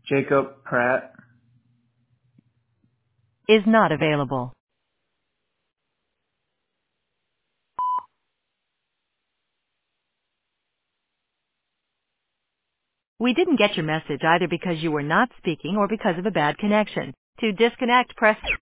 Jacob Pratt. Is not available. We didn't get your message either because you were not speaking or because of a bad connection. To disconnect, press